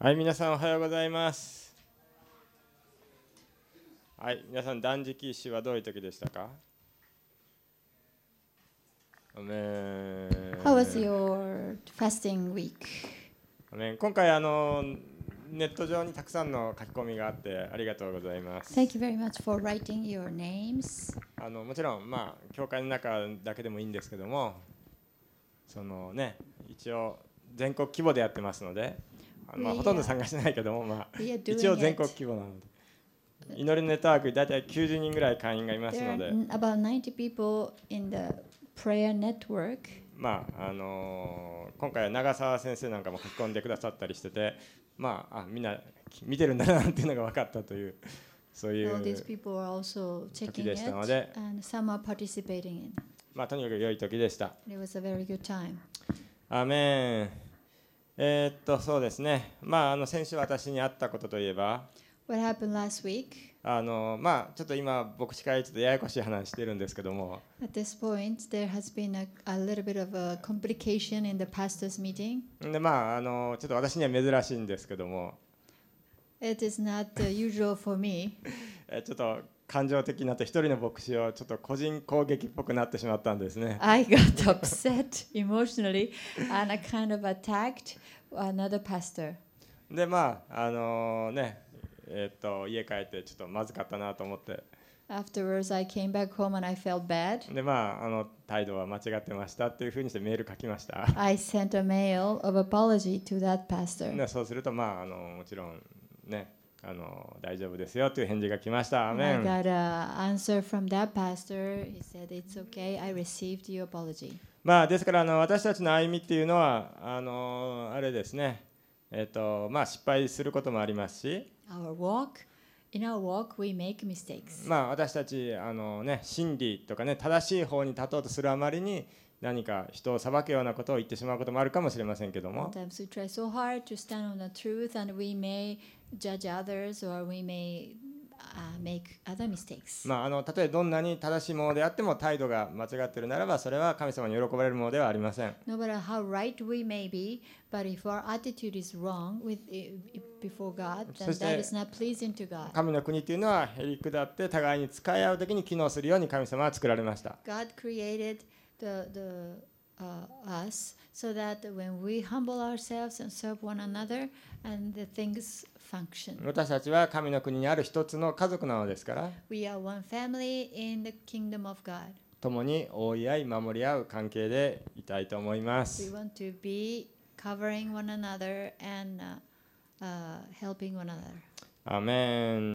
はい、皆さんおはようございます。はい、皆さん断食詩はどういう時でしたか？アメ How was ン。 your fasting week? アメン。今回ネット上にたくさんの書き込みがあってありがとうございます。 Thank you very much for writing your names. もちろん教会の中だけでもいいんですけども、そのね一応全国規模でやってますので、ほとんど参加してないけども一応全国規模なので。祈りのネットワークに大体90人ぐらい会員がいますので、 There are about 90 people in the prayer network. 今回は長澤先生なんかも書き込んでくださったりしてて、みんな見てるんだなっていうのが分かったというそうい All these う people are also 時 checking でした it, ので、 and some are participating in. とにかく良い時でした。 It was a very good time. アーメン。そうですね、先週私にあったことといえば、 What happened last week? ちょっと今牧師会ちょっとややこしい話してるんですけども、 At this point, there has been a little bit of a complication in the pastor's meeting. でちょっと私には珍しいんですけども、 It is not usual for me. ちょっと感情的になって一人の牧師をちょっと個人攻撃っぽくなってしまったんですね。 I got upset emotionally and I kind of attacked another pastor. で家帰ってちょっとまずかったなと思って、 Afterwards, I came back home and I felt bad. で態度は間違ってましたっていうふうにしてメール書きました。 I sent a mail of apology to that pastor. でそうするともちろんね大丈夫ですよという返事が来ました。アー And メ I ン。 got an answer from that pastor. He said, "It's okay. I received your apology." ですから私たちの歩みっていうのはあれですね、失敗することもありますし、 In our walk, we make mistakes. 私たち真理とかね正しい方に立とうとするあまりに何か人を裁くようなことを言ってしまうこともあるかもしれませんけども、 Sometimes we try so hard to stand on the truth, and we may judge others, or we may make other mistakes. たとえどんなに正しいものであっても態度が間違っているならばそれは神様に喜ばれるものではありません。 No matter how right we may be, but if our attitude is wrong before God, then that is not pleasing to God. 神の国っていうのはへりくだって互いに使い合うときに機能するように神様は作られました。 God created us so that when we humble ourselves and serve one another, and the things function. 私たちは神の国にある一つの家族なのですから、 We are one family in the kingdom of God. 共に覆い合い守り合う関係でいたいと思いま We す。 want to be covering one another and helping one another. アーメン。